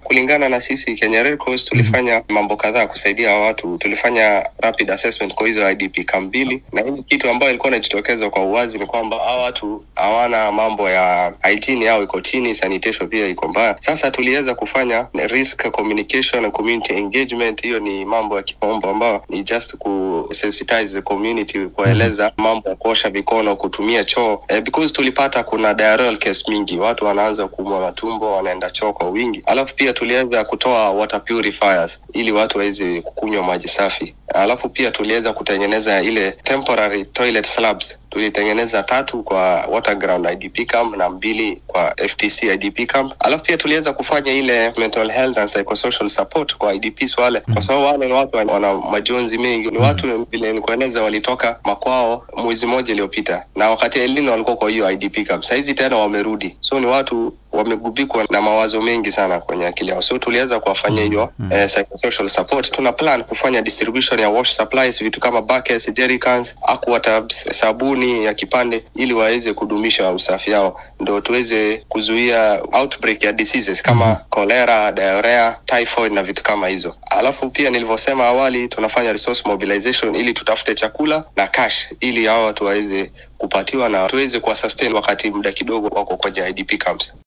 kulingana na sisi Kenya Red Cross tulifanya mambo kadhaa kusaidia watu. Tulifanya rapid assessment kwa hizo IDP camp mbili, na hili kitu ambayo ilikuwa inajitokeza kwa uwazi ni kwamba hao watu hawana mambo ya hygiene yao iko chini, sanitation pia iko mbaya. Sasa tuliweza kufanya risk communication and community engagement. Hiyo ni mambo ya kimombo ambayo ni just ku sensitize the community, kueleza mambo ya kuosha mikono, kutumia choo, because tulipata kuna diarrheal case mingi, watu wanaanza kuumwa matumbo, wanaenda choo kwa wingi. Alafu pia tuliweza kutoa water purifiers ili watu waweze kukunywa maji safi. Alafu pia tuliweza kutengeneza ile temporary toilet slabs. Tulitengeneza 3 kwa Waterground IDP camp na 2 kwa FTC IDP camp. Alafu pia tuliweza kufanya ile mental health and psychosocial support kwa IDPs wale, kwa sababu wale ni watu wana majonzi mengi. Ni watu vile nikueleza walitoka makwao mwezi mmoja iliyopita, na wakati El Nino walikuwa kwa hiyo IDP camp. Sasa hizi tena wamerudi, so ni watu wamegubikwa na mawazo mengi sana kwenye akili yao. So tuliweza kuwafanyia hiyo psychosocial support. Tuna plan kufanya distribution ya wash supplies, vitu kama buckets, jerrycans, aqua tubs, sabuni ya kipande, ili waweze kudumisha usafi yao, ndio tuweze kuzuia outbreak ya diseases kama cholera, diarrhea, typhoid na vitu kama hizo. Alafu pia nilivyosema awali, tunafanya resource mobilization ili tutafute chakula na cash ili hao watu waweze kupatiwa na tuweze kuwa sustain wakati muda kidogo wako kwenye IDP camps.